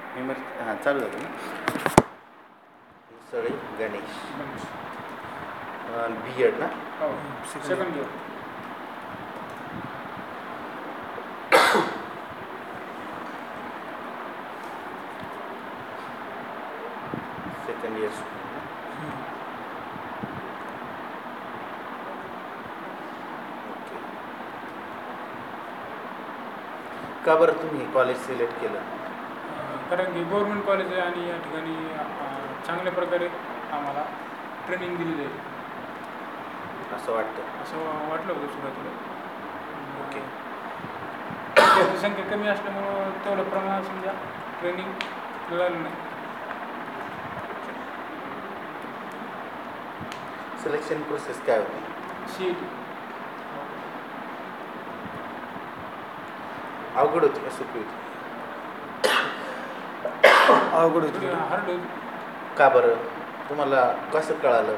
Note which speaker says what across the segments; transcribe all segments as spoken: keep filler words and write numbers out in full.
Speaker 1: इमर हां चालू झालं ना. सळी गणेश बी एड ना.
Speaker 2: हो second year.
Speaker 1: Second year. Okay. का बरं तुम्ही कॉलेज सिलेक्ट केलं?
Speaker 2: कारण की गव्हर्नमेंट कॉलेज आहे आणि या ठिकाणी चांगल्या प्रकारे आम्हाला ट्रेनिंग दिलेली आहे
Speaker 1: असं वाटतं.
Speaker 2: असं वाटलं होतं सुरुवातीला.
Speaker 1: ओके.
Speaker 2: विद्यार्थी संख्या कमी असल्यामुळं तेवढं प्रमाणात समजा ट्रेनिंग मिळालं नाही.
Speaker 1: सिलेक्शन प्रोसेस काय होती?
Speaker 2: सी ई टी
Speaker 1: अवघड होती का सोपी होती?
Speaker 3: अवघड होती.
Speaker 2: हार्ड होती.
Speaker 1: का बरं? तुम्हाला कसं कळालं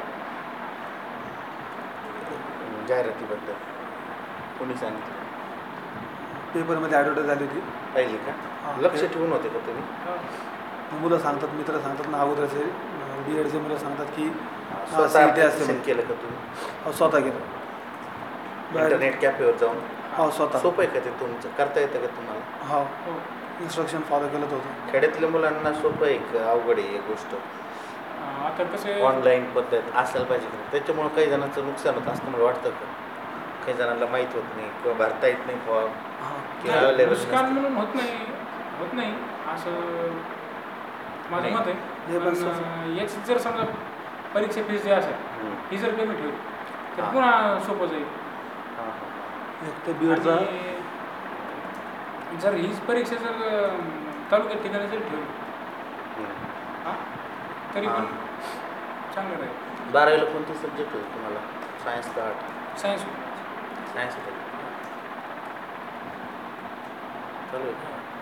Speaker 1: जाहिरातीबद्दल? कोणी सांगितलं?
Speaker 3: पेपरमध्ये ॲडव्हर्टाईज झाली होती.
Speaker 1: पाहिली का?
Speaker 3: हां.
Speaker 1: लक्ष ठेवून होते का तुम्ही?
Speaker 3: मुलं सांगतात, मित्र सांगतात ना अगोदरचे डी एडचे मुलं सांगतात की
Speaker 1: स्वतः
Speaker 3: सी ई टी असते
Speaker 1: application
Speaker 3: म्हणून.
Speaker 1: केलं का तुम्ही?
Speaker 3: हो स्वतः केलं. बाहेर-
Speaker 1: इंटरनेट कॅफेवर जाऊन?
Speaker 3: हो स्वतः.
Speaker 1: सोपं आहे का ते तुमचं? करता येतं का तुम्हाला?
Speaker 3: हो
Speaker 2: हो
Speaker 3: इन्स्ट्रक्शन फॉलो केलं होतं.
Speaker 1: खेड्यातल्या मुलांना सोपं आहे का अवघड आहे ही गोष्ट?
Speaker 2: आता कसं आहे,
Speaker 1: ऑनलाईन पद्धत असायला पाहिजे का? त्याच्यामुळे काही जणांचं नुकसान होतं असं मला वाटतं का? काही जणांना माहीत होत नाही किंवा भरता येत नाही फॉर्म
Speaker 3: हां
Speaker 1: किंवा
Speaker 2: नाही,
Speaker 1: अवेलेबल
Speaker 2: नुकसान
Speaker 1: नसतं.
Speaker 2: म्हणून होत नाही होत नाही असं माझं
Speaker 1: नाही.
Speaker 2: मत
Speaker 3: हे
Speaker 2: आहे.
Speaker 3: पण
Speaker 2: पण अं, याची जर समजा परीक्षा फीस जी असेल
Speaker 1: हम्म.
Speaker 2: ही जर कमी ठेवली तर
Speaker 1: हां.
Speaker 2: पुन्हा सोपं जाईल.
Speaker 1: हां, हां.
Speaker 3: एक तर बी एडचा
Speaker 2: आणि जर हीच परीक्षा जर अं, तालुक्यात ठिकाणी जर ठेवली
Speaker 1: हम्म.
Speaker 2: हां तरी
Speaker 1: हां.
Speaker 2: पण चांगलं राहील.
Speaker 1: बारावीला कोणते सब्जेक्ट होते तुम्हाला? सायन्स का आर्ट?
Speaker 2: सायन्स
Speaker 1: सायन्स होते. चालू आहे.